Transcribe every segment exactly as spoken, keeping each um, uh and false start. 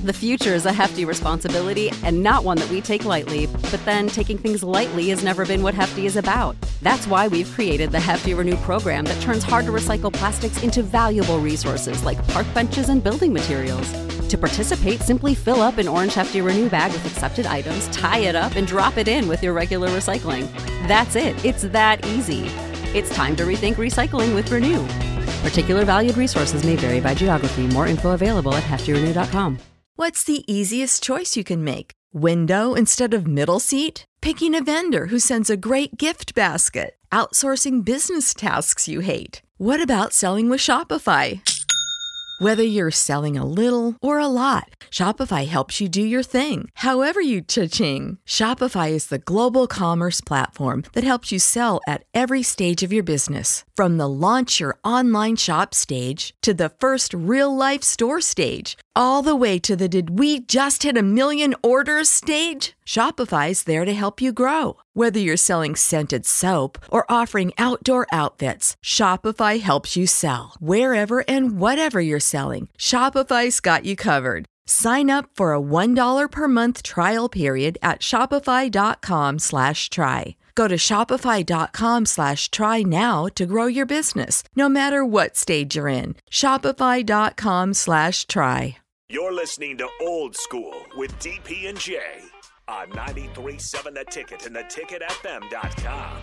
The future is a hefty responsibility and not one that we take lightly, but then taking things lightly has never been what Hefty is about. That's why we've created the Hefty Renew program that turns hard-to-recycle plastics into valuable resources like park benches and building materials. To participate, simply fill up an orange Hefty Renew bag with accepted items, tie it up, and drop it in with your regular recycling. That's it. It's that easy. It's time to rethink recycling with Renew. Particular valued resources may vary by geography. More info available at hefty renew dot com. What's the easiest choice you can make? Window instead of middle seat? Picking a vendor who sends a great gift basket? Outsourcing business tasks you hate? What about selling with Shopify? Whether you're selling a little or a lot, Shopify helps you do your thing, however you cha-ching. Shopify is the global commerce platform that helps you sell at every stage of your business. From the launch your online shop stage to the first real-life store stage, all the way to the did we just hit a million orders stage. Shopify's there to help you grow. Whether you're selling scented soap or offering outdoor outfits, Shopify helps you sell. Wherever and whatever you're selling, Shopify's got you covered. Sign up for a one dollar per month trial period at shopify.com slash try. Go to shopify.com slash try now to grow your business, no matter what stage you're in. Shopify.com slash try. You're listening to Old School with D P and J on ninety-three point seven The Ticket and the ticket f m dot com.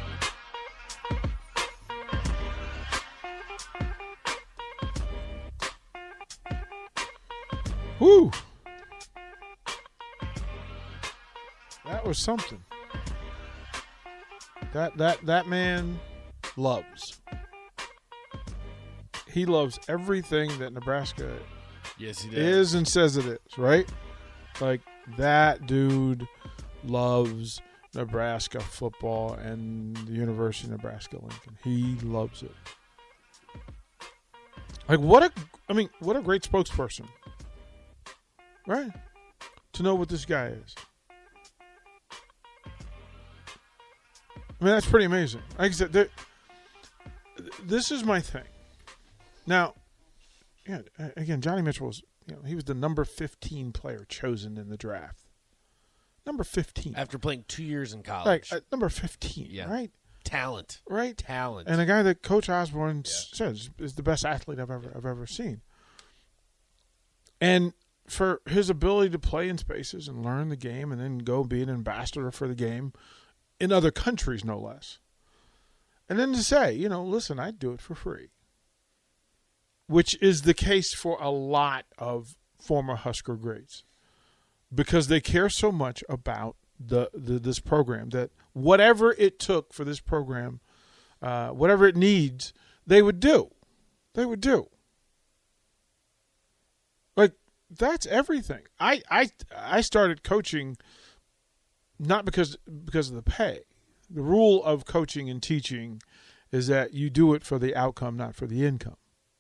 Woo! That was something. That that that man loves. He loves everything that Nebraska yes, he does. is and says it is, right? Like, that dude loves Nebraska football and the University of Nebraska-Lincoln. He loves it. Like, what a, I mean, what a great spokesperson. Right? To know what this guy is. I mean, that's pretty amazing. Like I said, there, this is my thing. Now, yeah, again, Johnny Mitchell was, you know, he was the number fifteen player chosen in the draft. Number fifteen. After playing two years in college. Like, uh, number fifteen, yeah. right? Talent. Right? Talent. And a guy that Coach Osborne yeah. says is the best athlete I've ever I've ever seen. And for his ability to play in spaces and learn the game and then go be an ambassador for the game in other countries, no less. And then to say, you know, listen, I'd do it for free. Which is the case for a lot of former Husker greats. Because they care so much about the, the this program that whatever it took for this program, uh, whatever it needs, they would do. They would do. Like, that's everything. I, I, I started coaching not because because of the pay. The rule of coaching and teaching is that you do it for the outcome, not for the income.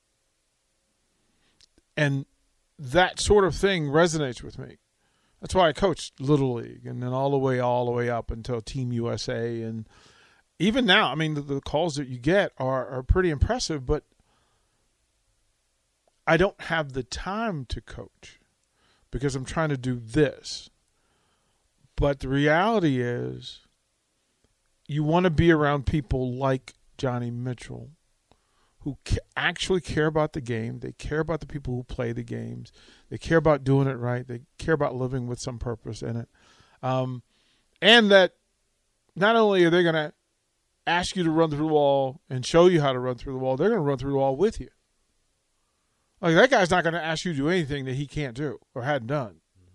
And that sort of thing resonates with me. That's why I coached Little League and then all the way, all the way up until Team U S A. And even now, I mean, the, the calls that you get are, are pretty impressive, but I don't have the time to coach because I'm trying to do this. But the reality is you want to be around people like Johnny Mitchell who ca- actually care about the game. They care about the people who play the games. They care about doing it right. They care about living with some purpose in it. Um, and that not only are they going to ask you to run through the wall and show you how to run through the wall, they're going to run through the wall with you. Like, that guy's not going to ask you to do anything that he can't do or hadn't done.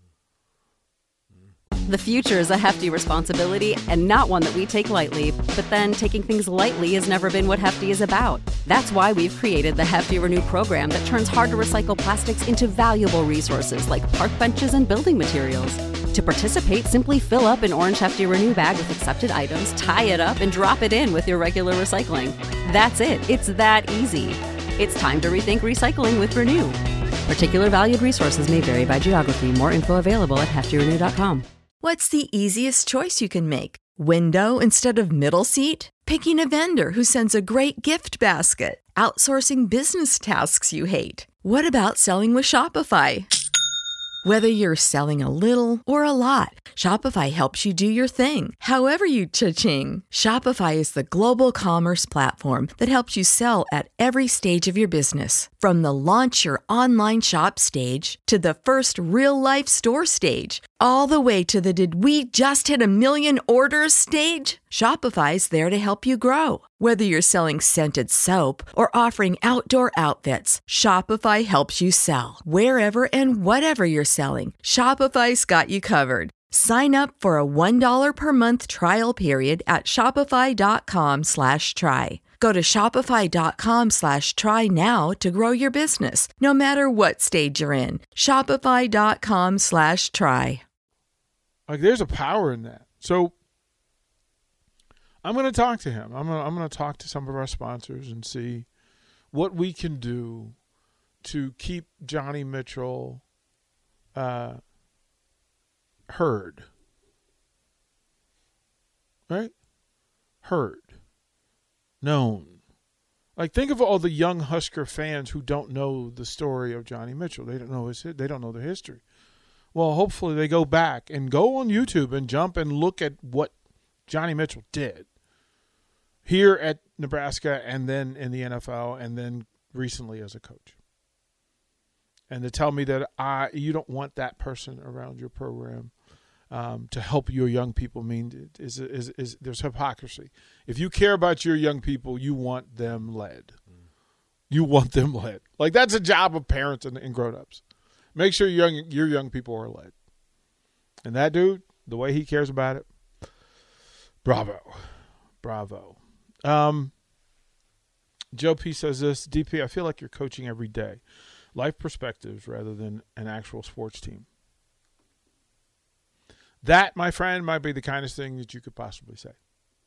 The future is a hefty responsibility and not one that we take lightly, but then taking things lightly has never been what Hefty is about. That's why we've created the Hefty Renew program that turns hard-to-recycle plastics into valuable resources like park benches and building materials. To participate, simply fill up an orange Hefty Renew bag with accepted items, tie it up, and drop it in with your regular recycling. That's it. It's that easy. It's time to rethink recycling with Renew. Particular valued resources may vary by geography. More info available at hefty renew dot com. What's the easiest choice you can make? Window instead of middle seat? Picking a vendor who sends a great gift basket? Outsourcing business tasks you hate? What about selling with Shopify? Whether you're selling a little or a lot, Shopify helps you do your thing, however you cha-ching. Shopify is the global commerce platform that helps you sell at every stage of your business. From the launch your online shop stage to the first real-life store stage, all the way to the did we just hit a million orders stage. Shopify's there to help you grow. Whether you're selling scented soap or offering outdoor outfits, Shopify helps you sell. Wherever and whatever you're selling, Shopify's got you covered. Sign up for a one dollar per month trial period at shopify.com slash try. Go to shopify.com slash try now to grow your business, no matter what stage you're in. Shopify.com slash try. Like, there's a power in that. So I'm going to talk to him. I'm going I'm going to talk to some of our sponsors and see what we can do to keep Johnny Mitchell uh, heard. Right? Heard. Known. Like, think of all the young Husker fans who don't know the story of Johnny Mitchell. They don't know his they don't know the history. Well, hopefully they go back and go on YouTube and jump and look at what Johnny Mitchell did here at Nebraska and then in the N F L and then recently as a coach. And to tell me that I you don't want that person around your program um, to help your young people mean is, is, is, is there's hypocrisy. If you care about your young people, you want them led. Mm. You want them led. Like, that's a job of parents and, and grown-ups. Make sure your young, your young people are led. And that dude, the way he cares about it, bravo. Bravo. Um, Joe P says this, D P, I feel like you're coaching every day. Life perspectives rather than an actual sports team. That, my friend, might be the kindest thing that you could possibly say.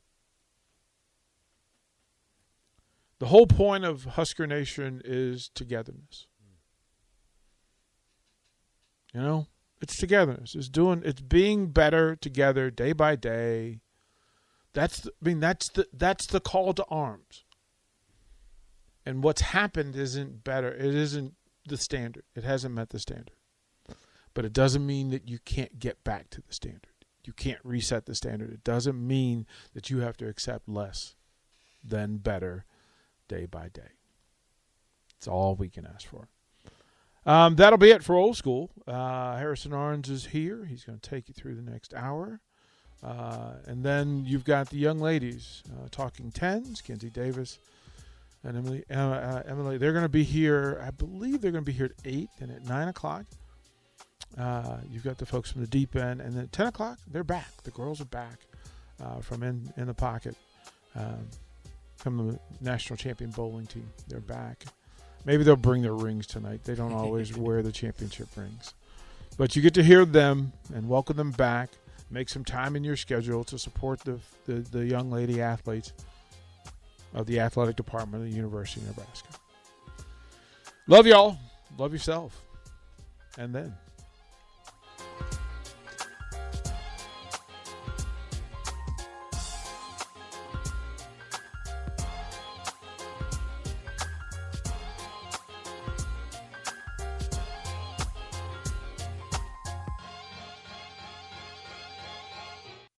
The whole point of Husker Nation is togetherness. You know, it's togetherness. It's doing. It's being better together day by day. That's. The, I mean, that's the. That's the call to arms. And what's happened isn't better. It isn't the standard. It hasn't met the standard. But it doesn't mean that you can't get back to the standard. You can't reset the standard. It doesn't mean that you have to accept less than better day by day. It's all we can ask for. Um, that'll be it for Old School. Uh, Harrison Arns is here. He's going to take you through the next hour. Uh, and then you've got the young ladies uh, talking tens, Kenzie Davis and Emily. Uh, uh, Emily, they're going to be here. I believe they're going to be here at eight and at nine o'clock. Uh, you've got the folks from the deep end. And then at ten o'clock, they're back. The girls are back uh, from in, in the pocket um, from the national champion bowling team. They're back. Maybe they'll bring their rings tonight. They don't always wear the championship rings. But you get to hear them and welcome them back. Make some time in your schedule to support the, the, the young lady athletes of the athletic department of the University of Nebraska. Love y'all. Love yourself. And then.